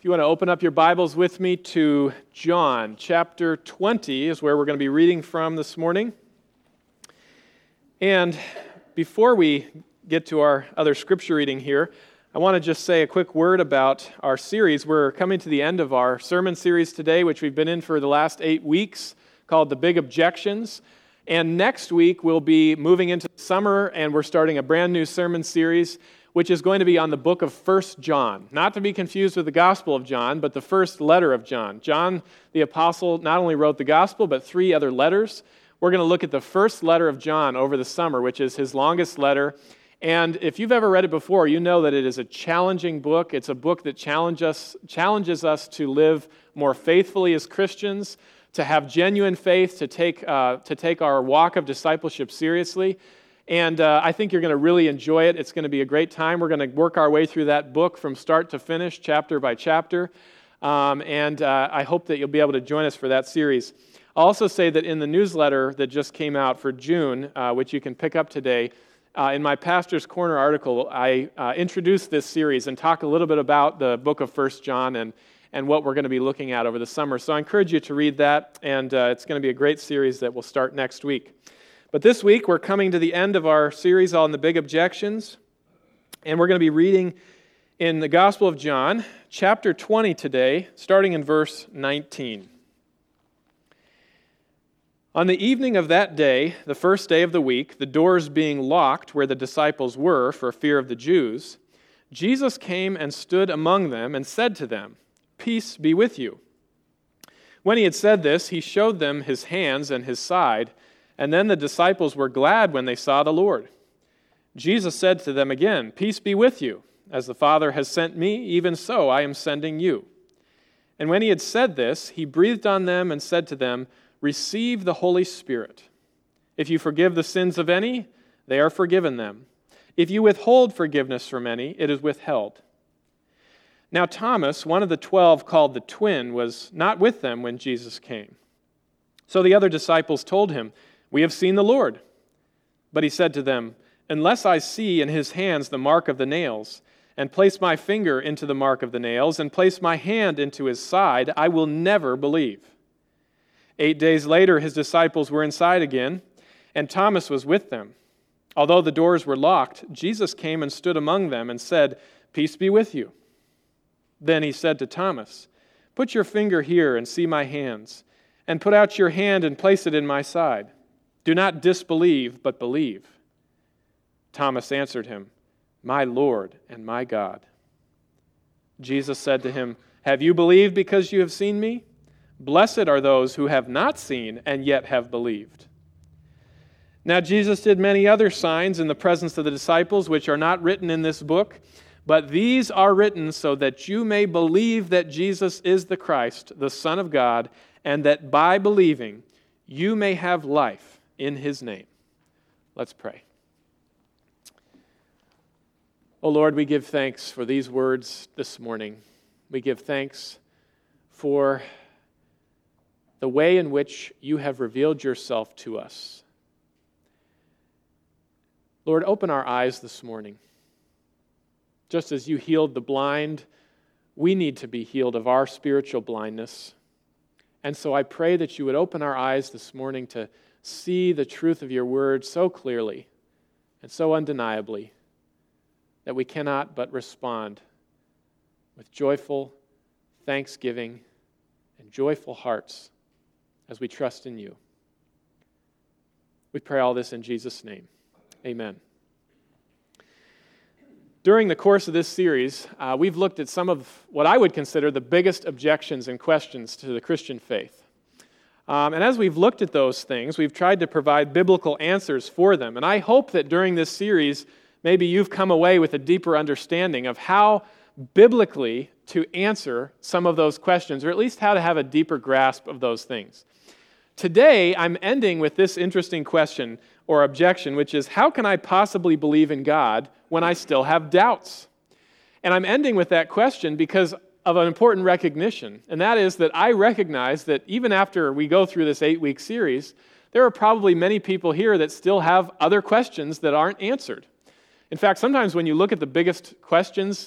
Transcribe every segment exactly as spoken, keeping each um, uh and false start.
If you want to open up your Bibles with me to John, chapter twenty is where we're going to be reading from this morning. And before we get to our other scripture reading here, I want to just say a quick word about our series. We're coming to the end of our sermon series today, which we've been in for the last eight weeks, called The Big Objections. And next week, we'll be moving into summer, and we're starting a brand new sermon series, which is going to be on the book of First John. Not to be confused with the Gospel of John, but the first letter of John. John, the apostle, not only wrote the Gospel, but three other letters. We're going to look at the first letter of John over the summer, which is his longest letter. And if you've ever read it before, you know that it is a challenging book. It's a book that challenge us, challenges us to live more faithfully as Christians, to have genuine faith, to take, uh, to take our walk of discipleship seriously. And uh, I think you're going to really enjoy it. It's going to be a great time. We're going to work our way through that book from start to finish, chapter by chapter. Um, and uh, I hope that you'll be able to join us for that series. I'll also say that in the newsletter that just came out for June, uh, which you can pick up today, uh, in my Pastor's Corner article, I uh, introduced this series and talk a little bit about the book of First John and, and what we're going to be looking at over the summer. So I encourage you to read that, and uh, it's going to be a great series that will start next week. But this week, we're coming to the end of our series on the Big Objections, and we're going to be reading in the Gospel of John, chapter twenty today, starting in verse nineteen. On the evening of that day, the first day of the week, the doors being locked where the disciples were for fear of the Jews, Jesus came and stood among them and said to them, "Peace be with you." When he had said this, he showed them his hands and his side. And then the disciples were glad when they saw the Lord. Jesus said to them again, "Peace be with you. As the Father has sent me, even so I am sending you." And when he had said this, he breathed on them and said to them, "Receive the Holy Spirit. If you forgive the sins of any, they are forgiven them. If you withhold forgiveness from any, it is withheld." Now Thomas, one of the twelve called the twin, was not with them when Jesus came. So the other disciples told him, "We have seen the Lord." But he said to them, "Unless I see in his hands the mark of the nails, and place my finger into the mark of the nails, and place my hand into his side, I will never believe." Eight days later, his disciples were inside again, and Thomas was with them. Although the doors were locked, Jesus came and stood among them and said, "Peace be with you." Then he said to Thomas, "Put your finger here and see my hands, and put out your hand and place it in my side. Do not disbelieve, but believe." Thomas answered him, "My Lord and my God." Jesus said to him, "Have you believed because you have seen me? Blessed are those who have not seen and yet have believed." Now Jesus did many other signs in the presence of the disciples, which are not written in this book, but these are written so that you may believe that Jesus is the Christ, the Son of God, and that by believing you may have life in his name. Let's pray. Oh Lord, we give thanks for these words this morning. We give thanks for the way in which you have revealed yourself to us. Lord, open our eyes this morning. Just as you healed the blind, we need to be healed of our spiritual blindness. And so I pray that you would open our eyes this morning to see the truth of your word so clearly and so undeniably that we cannot but respond with joyful thanksgiving and joyful hearts as we trust in you. We pray all this in Jesus' name. Amen. During the course of this series, uh, we've looked at some of what I would consider the biggest objections and questions to the Christian faith. Um, and as we've looked at those things, we've tried to provide biblical answers for them. And I hope that during this series, maybe you've come away with a deeper understanding of how biblically to answer some of those questions, or at least how to have a deeper grasp of those things. Today, I'm ending with this interesting question or objection, which is, how can I possibly believe in God when I still have doubts? And I'm ending with that question because of an important recognition, and that is that I recognize that even after we go through this eight-week series, there are probably many people here that still have other questions that aren't answered. In fact, sometimes when you look at the biggest questions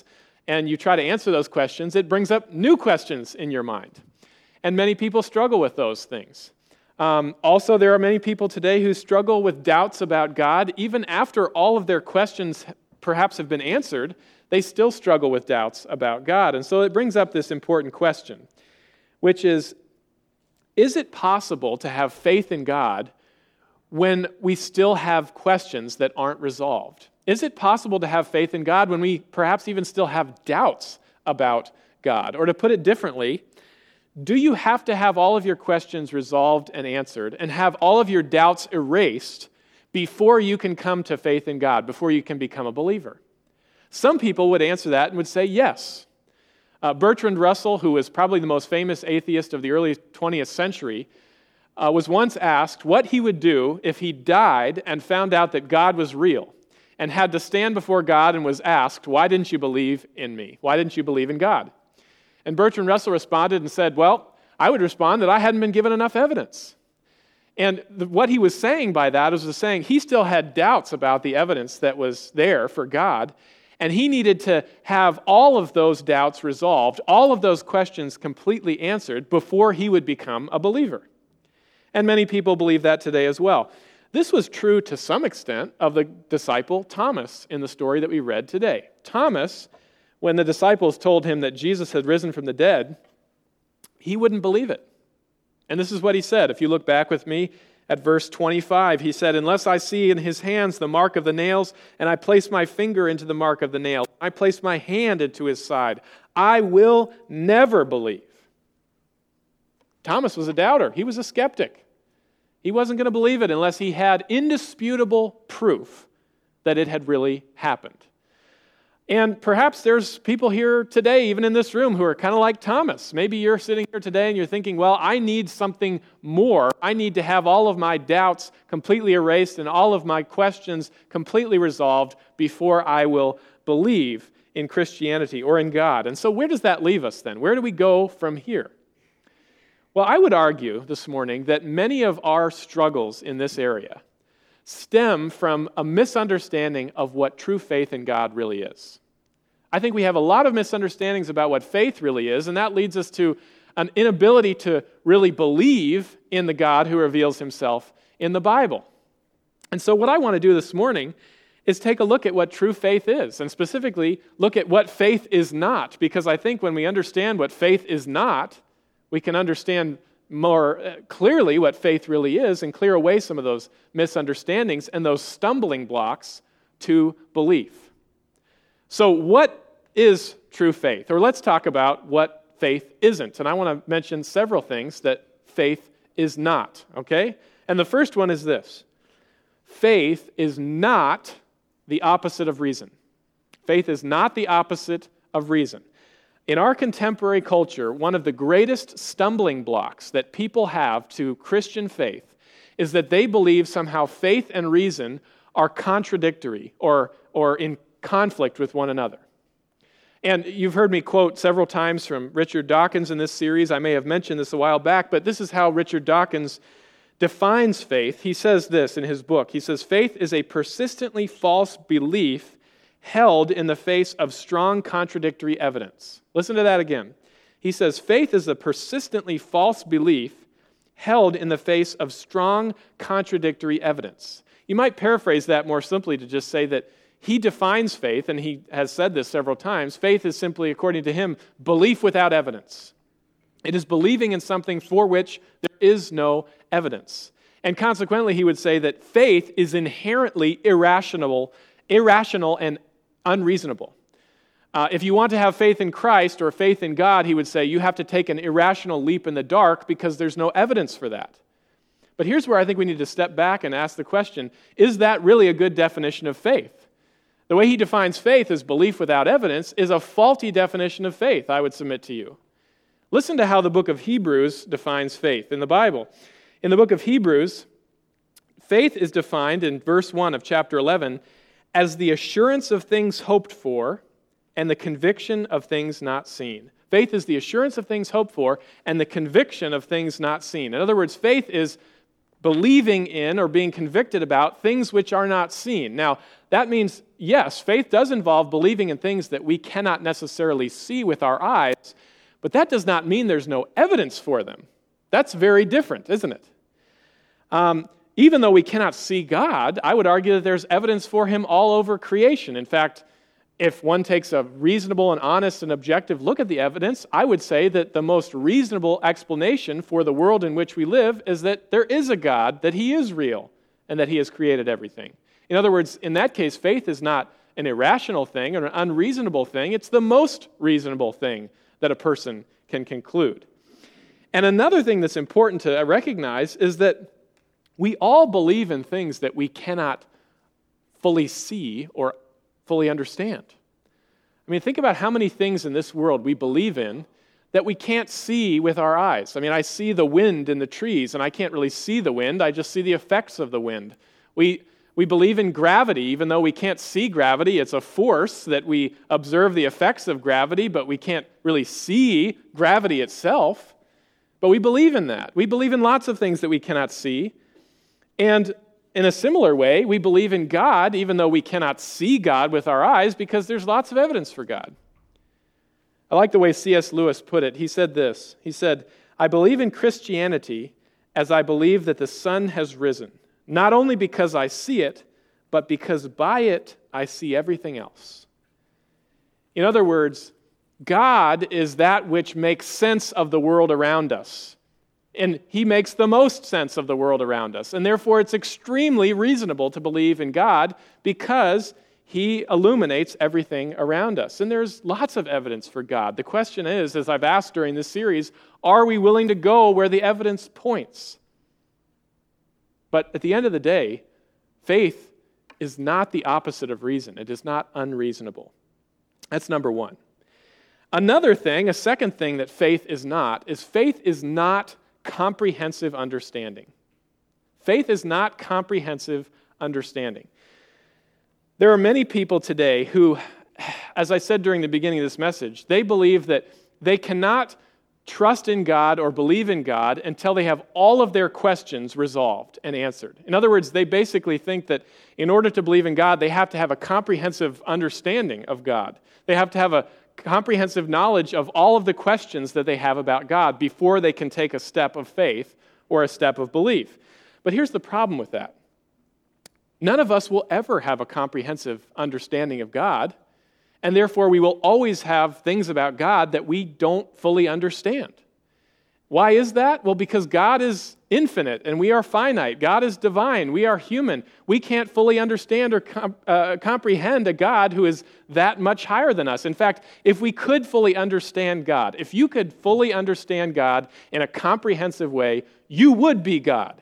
and you try to answer those questions, it brings up new questions in your mind. And many people struggle with those things. Um, also, there are many people today who struggle with doubts about God. Even after all of their questions perhaps have been answered, they still struggle with doubts about God. And so it brings up this important question, which is, is it possible to have faith in God when we still have questions that aren't resolved? Is it possible to have faith in God when we perhaps even still have doubts about God? Or to put it differently, do you have to have all of your questions resolved and answered and have all of your doubts erased before you can come to faith in God, before you can become a believer? Some people would answer that and would say yes. Uh, Bertrand Russell, who was probably the most famous atheist of the early twentieth century, uh, was once asked what he would do if he died and found out that God was real and had to stand before God and was asked, why didn't you believe in me? Why didn't you believe in God? And Bertrand Russell responded and said, well, I would respond that I hadn't been given enough evidence. And the, what he was saying by that was saying he still had doubts about the evidence that was there for God, and he needed to have all of those doubts resolved, all of those questions completely answered before he would become a believer. And many people believe that today as well. This was true to some extent of the disciple Thomas in the story that we read today. Thomas, when the disciples told him that Jesus had risen from the dead, he wouldn't believe it. And this is what he said. If you look back with me at verse twenty-five, he said, unless I see in his hands the mark of the nails, and I place my finger into the mark of the nail, I place my hand into his side, I will never believe. Thomas was a doubter. He was a skeptic. He wasn't going to believe it unless he had indisputable proof that it had really happened. And perhaps there's people here today, even in this room, who are kind of like Thomas. Maybe you're sitting here today and you're thinking, well, I need something more. I need to have all of my doubts completely erased and all of my questions completely resolved before I will believe in Christianity or in God. And so where does that leave us then? Where do we go from here? Well, I would argue this morning that many of our struggles in this area stem from a misunderstanding of what true faith in God really is. I think we have a lot of misunderstandings about what faith really is, and that leads us to an inability to really believe in the God who reveals himself in the Bible. And so what I want to do this morning is take a look at what true faith is, and specifically look at what faith is not, because I think when we understand what faith is not, we can understand more clearly what faith really is and clear away some of those misunderstandings and those stumbling blocks to belief. So what is true faith? Or let's talk about what faith isn't. And I want to mention several things that faith is not, okay? And the first one is this. Faith is not the opposite of reason. Faith is not the opposite of reason. In our contemporary culture, one of the greatest stumbling blocks that people have to Christian faith is that they believe somehow faith and reason are contradictory or, or in conflict with one another. And you've heard me quote several times from Richard Dawkins in this series. I may have mentioned this a while back, but this is how Richard Dawkins defines faith. He says this in his book. He says, faith is a persistently false belief held in the face of strong contradictory evidence. Listen to that again. He says, faith is a persistently false belief held in the face of strong contradictory evidence. You might paraphrase that more simply to just say that he defines faith, and he has said this several times. Faith is simply, according to him, belief without evidence. It is believing in something for which there is no evidence. And consequently, he would say that faith is inherently irrational, irrational and unreasonable. Uh, if you want to have faith in Christ or faith in God, he would say you have to take an irrational leap in the dark because there's no evidence for that. But here's where I think we need to step back and ask the question, is that really a good definition of faith? The way he defines faith as belief without evidence is a faulty definition of faith, I would submit to you. Listen to how the book of Hebrews defines faith in the Bible. In the book of Hebrews, faith is defined in verse one of chapter eleven as the assurance of things hoped for and the conviction of things not seen. Faith is the assurance of things hoped for and the conviction of things not seen. In other words, faith is believing in or being convicted about things which are not seen. Now, that means, yes, faith does involve believing in things that we cannot necessarily see with our eyes, but that does not mean there's no evidence for them. That's very different, isn't it? Um, even though we cannot see God, I would argue that there's evidence for him all over creation. In fact, if one takes a reasonable and honest and objective look at the evidence, I would say that the most reasonable explanation for the world in which we live is that there is a God, that he is real, and that he has created everything. In other words, in that case, faith is not an irrational thing or an unreasonable thing. It's the most reasonable thing that a person can conclude. And another thing that's important to recognize is that we all believe in things that we cannot fully see or fully understand. I mean, think about how many things in this world we believe in that we can't see with our eyes. I mean, I see the wind in the trees, and I can't really see the wind. I just see the effects of the wind. We we believe in gravity, even though we can't see gravity. It's a force that we observe the effects of gravity, but we can't really see gravity itself. But we believe in that. We believe in lots of things that we cannot see. And in a similar way, we believe in God, even though we cannot see God with our eyes, because there's lots of evidence for God. I like the way C S Lewis put it. He said this. He said, "I believe in Christianity as I believe that the sun has risen, not only because I see it, but because by it I see everything else." In other words, God is that which makes sense of the world around us. And he makes the most sense of the world around us. And therefore, it's extremely reasonable to believe in God because he illuminates everything around us. And there's lots of evidence for God. The question is, as I've asked during this series, are we willing to go where the evidence points? But at the end of the day, faith is not the opposite of reason. It is not unreasonable. That's number one. Another thing, a second thing that faith is not, is faith is not comprehensive understanding. Faith is not comprehensive understanding. There are many people today who, as I said during the beginning of this message, they believe that they cannot trust in God or believe in God until they have all of their questions resolved and answered. In other words, they basically think that in order to believe in God, they have to have a comprehensive understanding of God. They have to have a comprehensive knowledge of all of the questions that they have about God before they can take a step of faith or a step of belief. But here's the problem with that. None of us will ever have a comprehensive understanding of God, and therefore we will always have things about God that we don't fully understand. Why is that? Well, because God is infinite and we are finite. God is divine. We are human. We can't fully understand or com- uh, comprehend a God who is that much higher than us. In fact, if we could fully understand God, if you could fully understand God in a comprehensive way, you would be God.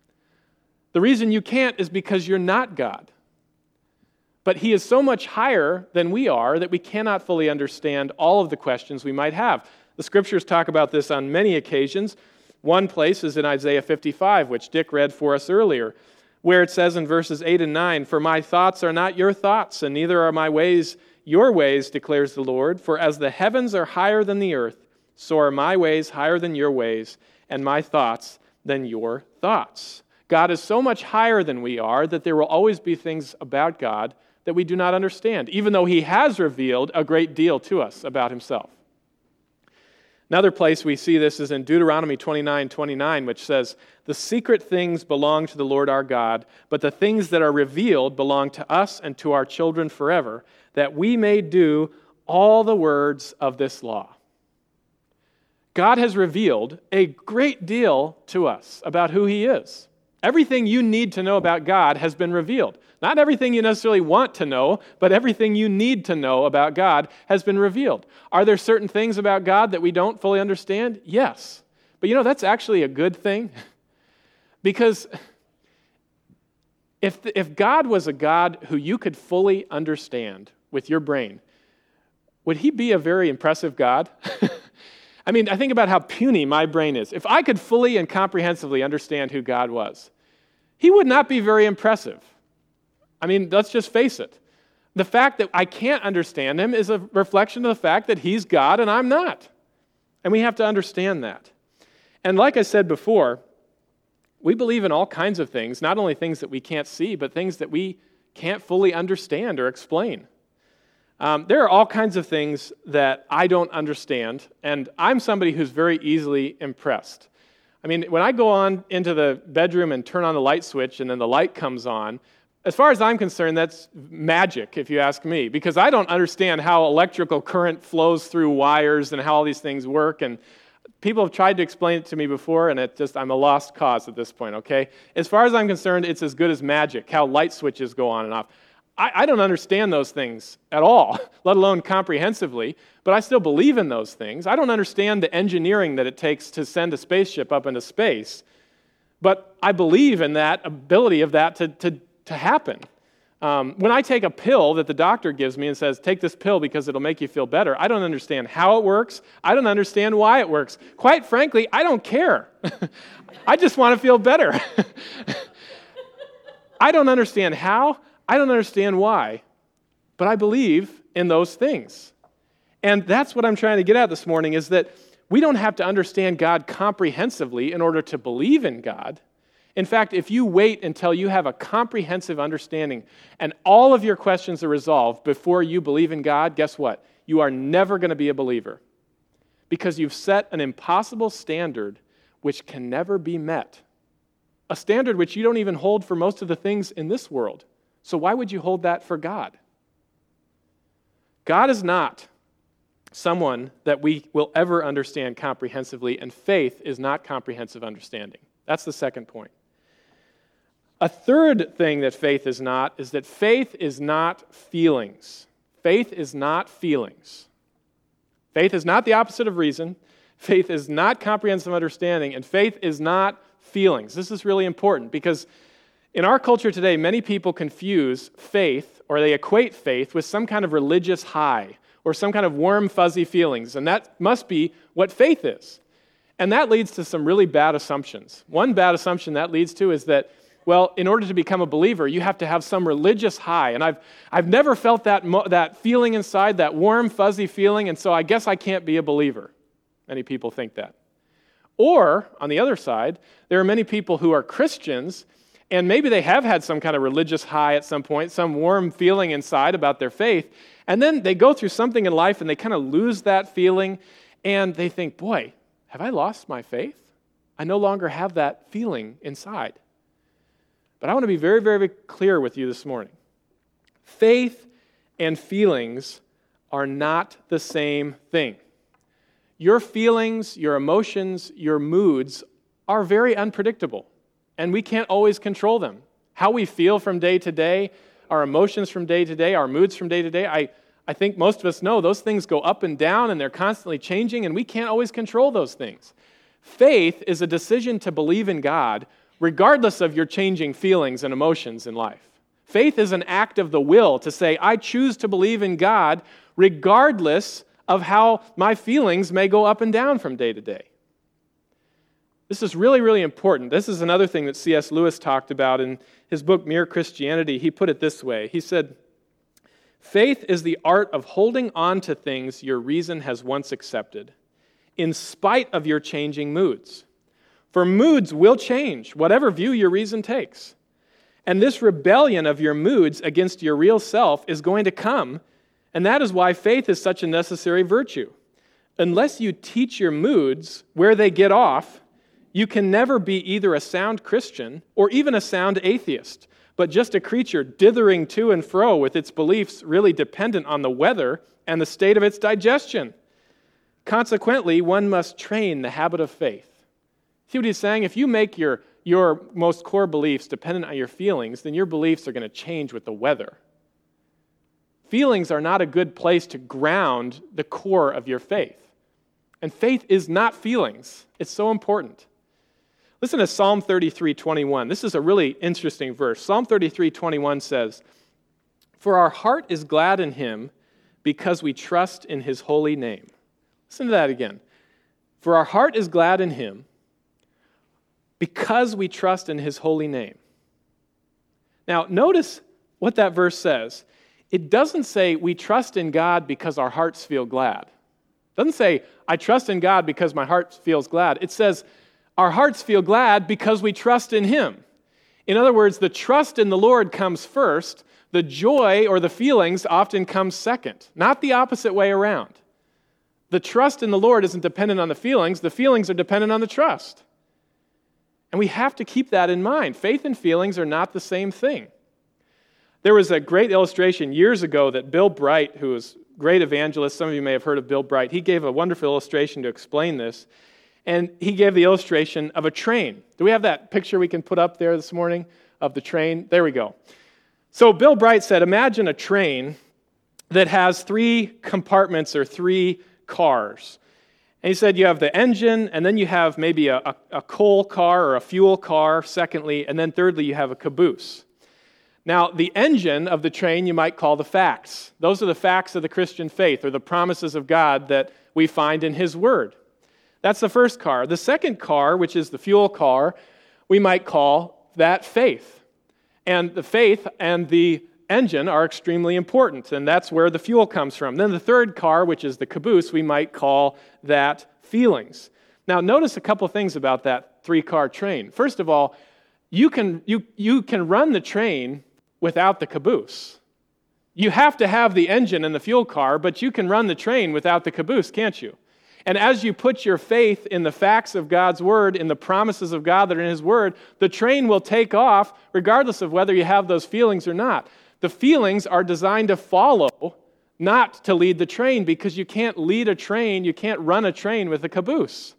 The reason you can't is because you're not God. But he is so much higher than we are that we cannot fully understand all of the questions we might have. The scriptures talk about this on many occasions. One place is in Isaiah fifty-five, which Dick read for us earlier, where it says in verses eight and nine, "For my thoughts are not your thoughts, and neither are my ways your ways, declares the Lord. For as the heavens are higher than the earth, so are my ways higher than your ways, and my thoughts than your thoughts." God is so much higher than we are that there will always be things about God that we do not understand, even though he has revealed a great deal to us about himself. Another place we see this is in Deuteronomy twenty-nine twenty-nine, which says, "The secret things belong to the Lord our God, but the things that are revealed belong to us and to our children forever, that we may do all the words of this law." God has revealed a great deal to us about who he is. Everything you need to know about God has been revealed. Not everything you necessarily want to know, but everything you need to know about God has been revealed. Are there certain things about God that we don't fully understand? Yes. But you know, that's actually a good thing. Because if, if God was a God who you could fully understand with your brain, would he be a very impressive God? I mean, I think about how puny my brain is. If I could fully and comprehensively understand who God was, he would not be very impressive. I mean, let's just face it. The fact that I can't understand him is a reflection of the fact that he's God and I'm not. And we have to understand that. And like I said before, We believe in all kinds of things, not only things that we can't see, but things that we can't fully understand or explain. Um, there are all kinds of things that I don't understand, and I'm somebody who's very easily impressed. I mean, when I go on into the bedroom and turn on the light switch and then the light comes on, as far as I'm concerned, that's magic, if you ask me, because I don't understand how electrical current flows through wires and how all these things work, and people have tried to explain it to me before, and it just I'm a lost cause at this point, okay? As far as I'm concerned, it's as good as magic, how light switches go on and off. I, I don't understand those things at all, let alone comprehensively, but I still believe in those things. I don't understand the engineering that it takes to send a spaceship up into space, but I believe in that ability of that to, to, to happen. Um, when I take a pill that the doctor gives me and says, take this pill because it'll make you feel better, I don't understand how it works. I don't understand why it works. Quite frankly, I don't care. I just want to feel better. I don't understand how. I don't understand why. But I believe in those things. And that's what I'm trying to get at this morning, is that we don't have to understand God comprehensively in order to believe in God. In fact, if you wait until you have a comprehensive understanding and all of your questions are resolved before you believe in God, guess what? You are never going to be a believer, because you've set an impossible standard which can never be met, a standard which you don't even hold for most of the things in this world. So why would you hold that for God? God is not someone that we will ever understand comprehensively, and faith is not comprehensive understanding. That's the second point. A third thing that faith is not is that faith is not feelings. Faith is not feelings. Faith is not the opposite of reason. Faith is not comprehensive understanding, and faith is not feelings. This is really important, because in our culture today, many people confuse faith, or they equate faith with some kind of religious high or some kind of warm, fuzzy feelings, and that must be what faith is. And that leads to some really bad assumptions. One bad assumption that leads to is that, well, in order to become a believer, you have to have some religious high, and I've I've never felt that mo- that feeling inside, that warm, fuzzy feeling, and so I guess I can't be a believer. Many people think that. Or, on the other side, there are many people who are Christians, and maybe they have had some kind of religious high at some point, some warm feeling inside about their faith, and then they go through something in life and they kind of lose that feeling, and they think, boy, have I lost my faith? I no longer have that feeling inside. But I want to be very, very clear with you this morning. Faith and feelings are not the same thing. Your feelings, your emotions, your moods are very unpredictable, and we can't always control them. How we feel from day to day, our emotions from day to day, our moods from day to day, I, I think most of us know those things go up and down, and they're constantly changing, and we can't always control those things. Faith is a decision to believe in God regardless of your changing feelings and emotions in life. Faith is an act of the will to say, I choose to believe in God regardless of how my feelings may go up and down from day to day. This is really, really important. This is another thing that C S Lewis talked about in his book, Mere Christianity. He put it this way. He said, faith is the art of holding on to things your reason has once accepted, in spite of your changing moods. For moods will change, whatever view your reason takes. And this rebellion of your moods against your real self is going to come, and that is why faith is such a necessary virtue. Unless you teach your moods where they get off, you can never be either a sound Christian or even a sound atheist, but just a creature dithering to and fro with its beliefs really dependent on the weather and the state of its digestion. Consequently, one must train the habit of faith. See what he's saying? If you make your, your most core beliefs dependent on your feelings, then your beliefs are going to change with the weather. Feelings are not a good place to ground the core of your faith. And faith is not feelings. It's so important. Listen to Psalm thirty-three twenty-one. This is a really interesting verse. Psalm thirty-three twenty-one says, "For our heart is glad in him because we trust in his holy name." Listen to that again. "For our heart is glad in him because we trust in his holy name." Now, notice what that verse says. It doesn't say we trust in God because our hearts feel glad. It doesn't say, I trust in God because my heart feels glad. It says, Our hearts feel glad because we trust in Him. In other words, the trust in the Lord comes first. The joy or the feelings often come second, not the opposite way around. The trust in the Lord isn't dependent on the feelings. The feelings are dependent on the trust. And we have to keep that in mind. Faith and feelings are not the same thing. There was a great illustration years ago that Bill Bright, who was a great evangelist, some of you may have heard of Bill Bright, he gave a wonderful illustration to explain this. And he gave the illustration of a train. Do we have that picture we can put up there this morning of the train? There we go. So Bill Bright said, imagine a train that has three compartments or three cars. And he said you have the engine, and then you have maybe a, a, a coal car or a fuel car, secondly, and then thirdly you have a caboose. Now, the engine of the train you might call the facts. Those are the facts of the Christian faith, or the promises of God that we find in His Word. That's the first car. The second car, which is the fuel car, we might call that faith. And the faith and the engine are extremely important, and that's where the fuel comes from. Then the third car, which is the caboose, we might call that feelings. Now, notice a couple things about that three-car train. First of all, you can you you can run the train without the caboose. You have to have the engine and the fuel car, but you can run the train without the caboose, can't you? And as you put your faith in the facts of God's Word, in the promises of God that are in His Word, the train will take off regardless of whether you have those feelings or not. The feelings are designed to follow, not to lead the train, because you can't lead a train, you can't run a train with a caboose.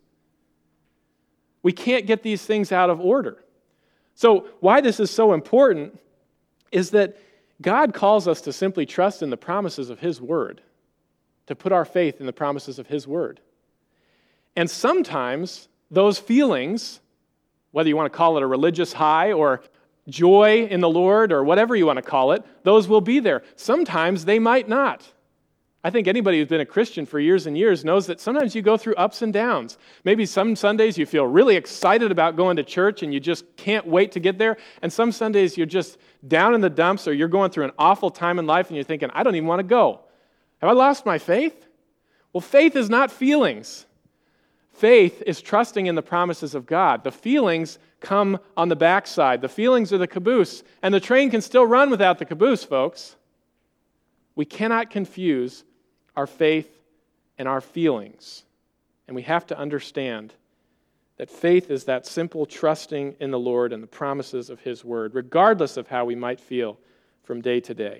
We can't get these things out of order. So why this is so important is that God calls us to simply trust in the promises of His Word, to put our faith in the promises of His Word. And sometimes those feelings, whether you want to call it a religious high or joy in the Lord or whatever you want to call it, those will be there. Sometimes they might not. I think anybody who's been a Christian for years and years knows that sometimes you go through ups and downs. Maybe some Sundays you feel really excited about going to church and you just can't wait to get there. And some Sundays you're just down in the dumps or you're going through an awful time in life and you're thinking, I don't even want to go. Have I lost my faith? Well, faith is not feelings. Faith is trusting in the promises of God. The feelings come on the backside. The feelings are the caboose, and the train can still run without the caboose, folks. We cannot confuse our faith and our feelings, and we have to understand that faith is that simple trusting in the Lord and the promises of His Word, regardless of how we might feel from day to day.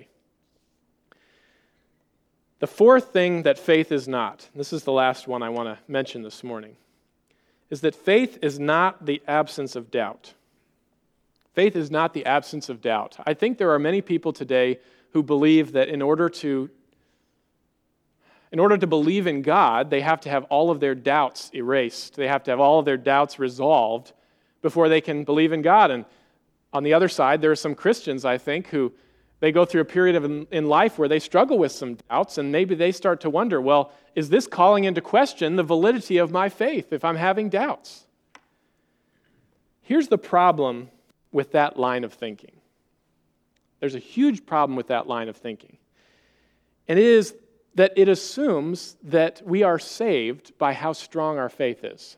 The fourth thing that faith is not, this is the last one I want to mention this morning, is that faith is not the absence of doubt. Faith is not the absence of doubt. I think there are many people today who believe that in order to in order to believe in God, they have to have all of their doubts erased. They have to have all of their doubts resolved before they can believe in God. And on the other side, there are some Christians, I think, who they go through a period of in life where they struggle with some doubts, and maybe they start to wonder, well, is this calling into question the validity of my faith if I'm having doubts? Here's the problem with that line of thinking. There's a huge problem with that line of thinking. And it is that it assumes that we are saved by how strong our faith is.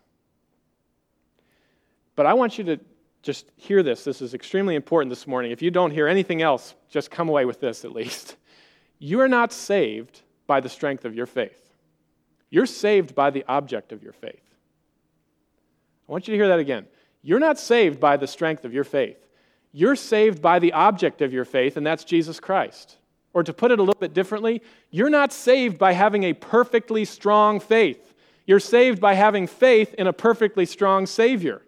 But I want you to just hear this. This is extremely important this morning. If you don't hear anything else, just come away with this at least. You are not saved by the strength of your faith. You're saved by the object of your faith. I want you to hear that again. You're not saved by the strength of your faith. You're saved by the object of your faith, and that's Jesus Christ. Or to put it a little bit differently, you're not saved by having a perfectly strong faith. You're saved by having faith in a perfectly strong Savior.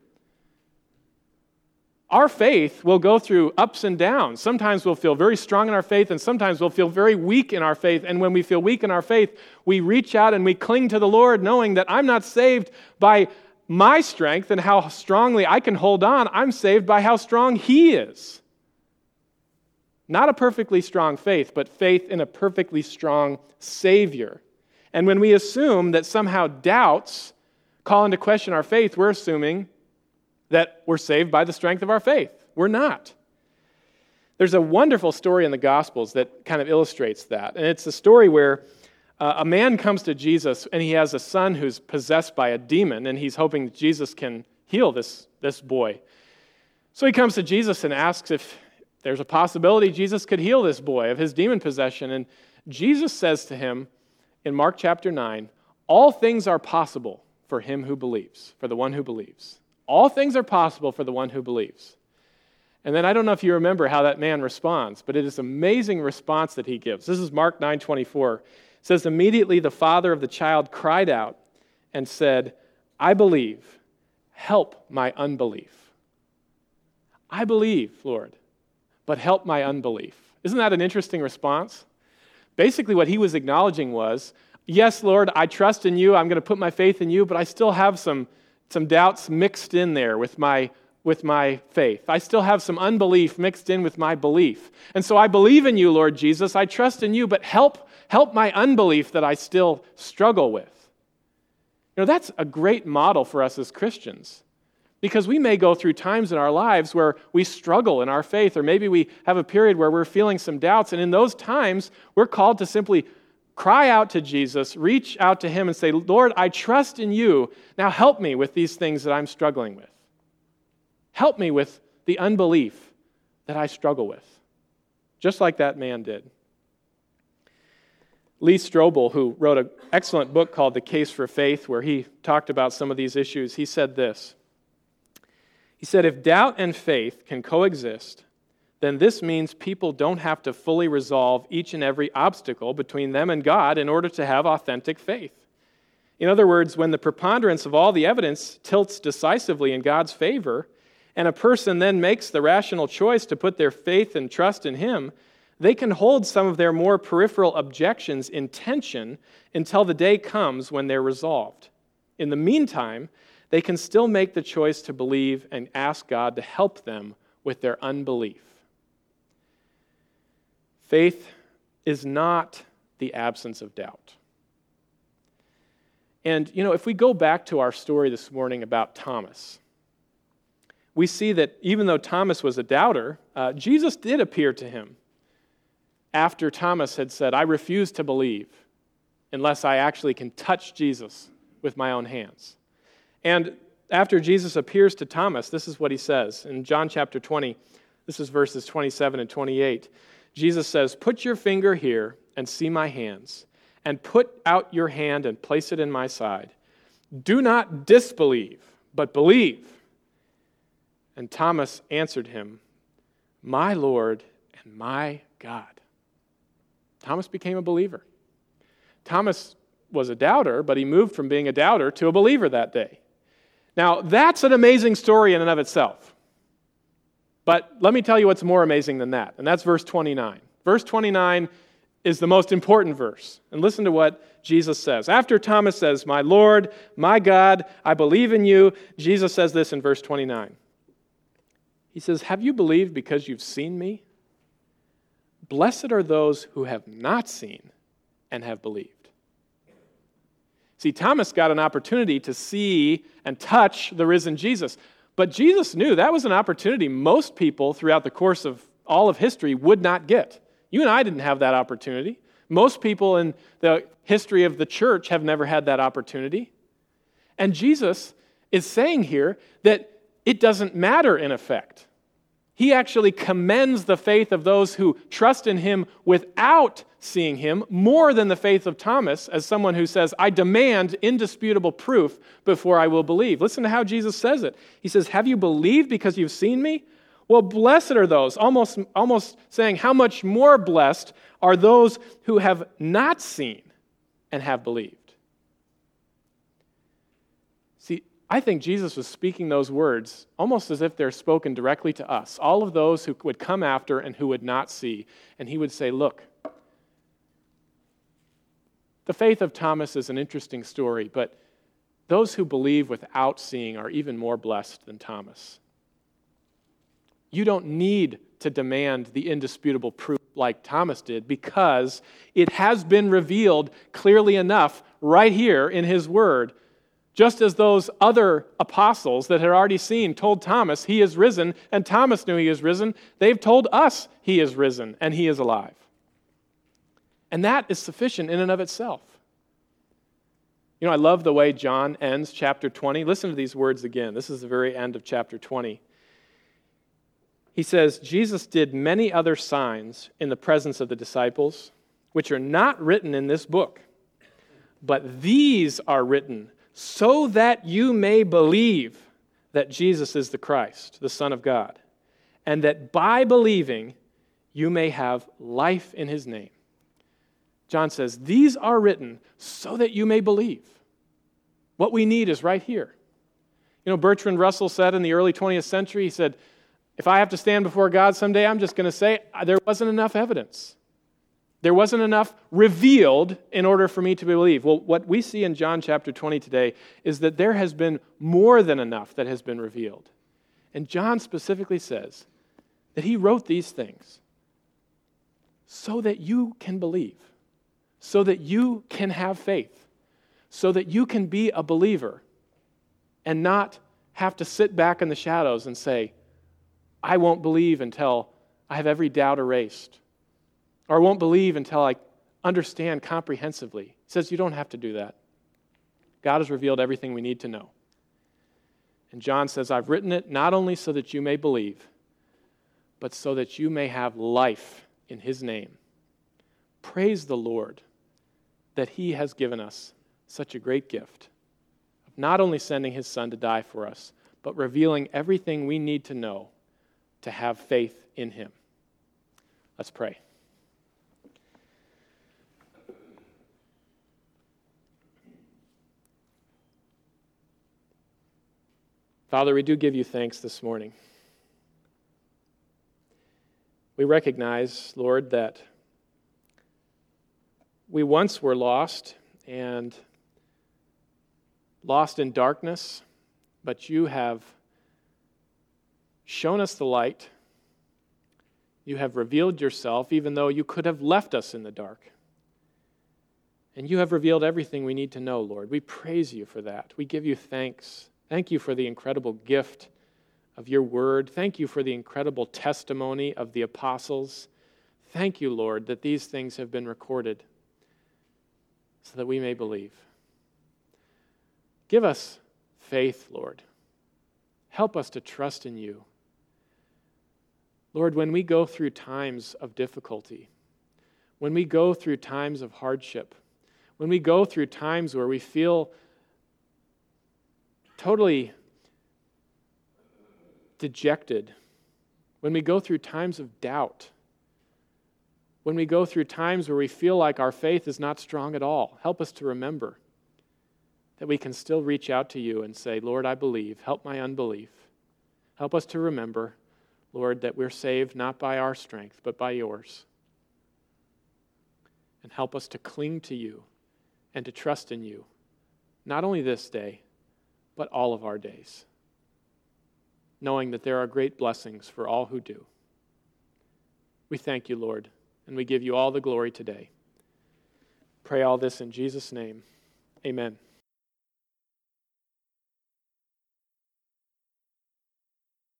Our faith will go through ups and downs. Sometimes we'll feel very strong in our faith, and sometimes we'll feel very weak in our faith. And when we feel weak in our faith, we reach out and we cling to the Lord, knowing that I'm not saved by my strength and how strongly I can hold on. I'm saved by how strong He is. Not a perfectly strong faith, but faith in a perfectly strong Savior. And when we assume that somehow doubts call into question our faith, we're assuming that we're saved by the strength of our faith. We're not. There's a wonderful story in the Gospels that kind of illustrates that. And it's a story where uh, a man comes to Jesus and he has a son who's possessed by a demon, and he's hoping that Jesus can heal this, this boy. So he comes to Jesus and asks if there's a possibility Jesus could heal this boy of his demon possession. And Jesus says to him in Mark chapter nine, all things are possible for him who believes, for the one who believes. All things are possible for the one who believes. And then I don't know if you remember how that man responds, but it is an amazing response that he gives. This is Mark nine twenty-four. It says, immediately the father of the child cried out and said, I believe, help my unbelief. I believe, Lord, but help my unbelief. Isn't that an interesting response? Basically what he was acknowledging was, yes, Lord, I trust in you, I'm going to put my faith in you, but I still have some, some doubts mixed in there with my with my faith. I still have some unbelief mixed in with my belief. And so I believe in you, Lord Jesus. I trust in you, but help, help my unbelief that I still struggle with. You know, that's a great model for us as Christians, because we may go through times in our lives where we struggle in our faith, or maybe we have a period where we're feeling some doubts, and in those times, we're called to simply cry out to Jesus, reach out to him and say, Lord, I trust in you. Now help me with these things that I'm struggling with. Help me with the unbelief that I struggle with, just like that man did. Lee Strobel, who wrote an excellent book called The Case for Faith, where he talked about some of these issues, he said this. He said, if doubt and faith can coexist, then this means people don't have to fully resolve each and every obstacle between them and God in order to have authentic faith. In other words, when the preponderance of all the evidence tilts decisively in God's favor, and a person then makes the rational choice to put their faith and trust in him, they can hold some of their more peripheral objections in tension until the day comes when they're resolved. In the meantime, they can still make the choice to believe and ask God to help them with their unbelief. Faith is not the absence of doubt. And, you know, if we go back to our story this morning about Thomas, we see that even though Thomas was a doubter, uh, Jesus did appear to him after Thomas had said, I refuse to believe unless I actually can touch Jesus with my own hands. And after Jesus appears to Thomas, this is what he says. In John chapter twenty, this is verses twenty-seven and twenty-eight. Jesus says, put your finger here and see my hands, and put out your hand and place it in my side. Do not disbelieve, but believe. And Thomas answered him, my Lord and my God. Thomas became a believer. Thomas was a doubter, but he moved from being a doubter to a believer that day. Now, that's an amazing story in and of itself. But let me tell you what's more amazing than that, and that's verse twenty-nine. Verse twenty-nine is the most important verse. And listen to what Jesus says. After Thomas says, my Lord, my God, I believe in you, Jesus says this in verse twenty-nine. He says, have you believed because you've seen me? Blessed are those who have not seen and have believed. See, Thomas got an opportunity to see and touch the risen Jesus. But Jesus knew that was an opportunity most people throughout the course of all of history would not get. You and I didn't have that opportunity. Most people in the history of the church have never had that opportunity. And Jesus is saying here that it doesn't matter in effect. He actually commends the faith of those who trust in him without seeing him more than the faith of Thomas as someone who says, I demand indisputable proof before I will believe. Listen to how Jesus says it. He says, have you believed because you've seen me? Well, blessed are those, almost, almost saying how much more blessed are those who have not seen and have believed. See, I think Jesus was speaking those words almost as if they're spoken directly to us, all of those who would come after and who would not see. And he would say, look, the faith of Thomas is an interesting story, but those who believe without seeing are even more blessed than Thomas. You don't need to demand the indisputable proof like Thomas did, because it has been revealed clearly enough right here in his word. Just as those other apostles that had already seen told Thomas he is risen, and Thomas knew he is risen, they've told us he is risen and he is alive. And that is sufficient in and of itself. You know, I love the way John ends chapter twenty. Listen to these words again. This is the very end of chapter twenty. He says, Jesus did many other signs in the presence of the disciples, which are not written in this book. But these are written so that you may believe that Jesus is the Christ, the Son of God, and that by believing you may have life in his name. John says, these are written so that you may believe. What we need is right here. You know, Bertrand Russell said in the early twentieth century, he said, if I have to stand before God someday, I'm just going to say there wasn't enough evidence. There wasn't enough revealed in order for me to believe. Well, what we see in John chapter twenty today is that there has been more than enough that has been revealed. And John specifically says that he wrote these things so that you can believe, so that you can have faith, so that you can be a believer and not have to sit back in the shadows and say, I won't believe until I have every doubt erased. Or I won't believe until I understand comprehensively. He says you don't have to do that. God has revealed everything we need to know. And John says, I've written it not only so that you may believe, but so that you may have life in his name. Praise the Lord that he has given us such a great gift of not only sending his Son to die for us, but revealing everything we need to know to have faith in him. Let's pray. Father, we do give you thanks this morning. We recognize, Lord, that we once were lost and lost in darkness, but you have shown us the light. You have revealed yourself, even though you could have left us in the dark. And you have revealed everything we need to know, Lord. We praise you for that. We give you thanks. Thank you for the incredible gift of your word. Thank you for the incredible testimony of the apostles. Thank you, Lord, that these things have been recorded so that we may believe. Give us faith, Lord. Help us to trust in you. Lord, when we go through times of difficulty, when we go through times of hardship, when we go through times where we feel totally dejected, when we go through times of doubt, when we go through times where we feel like our faith is not strong at all, help us to remember that we can still reach out to you and say, Lord, I believe. Help my unbelief. Help us to remember, Lord, that we're saved not by our strength, but by yours. And help us to cling to you and to trust in you, not only this day, but all of our days, knowing that there are great blessings for all who do. We thank you, Lord, and we give you all the glory today. Pray all this in Jesus' name. Amen.